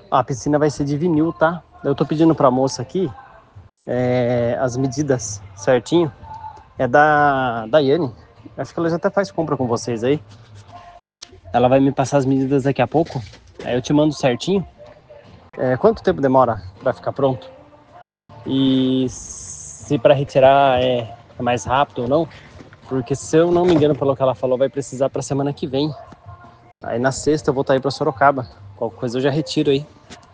A piscina vai ser de vinil, tá? Eu tô pedindo pra moça aqui as medidas certinho. É da Daiane. Acho que ela já até faz compra com vocês aí. Ela vai me passar as medidas daqui a pouco. Aí eu te mando certinho. Quanto tempo demora pra ficar pronto? E se pra retirar é mais rápido ou não? Porque se eu não me engano, pelo que ela falou, vai precisar pra semana que vem. Aí na sexta eu vou estar aí pra Sorocaba. Qualquer coisa eu já retiro aí.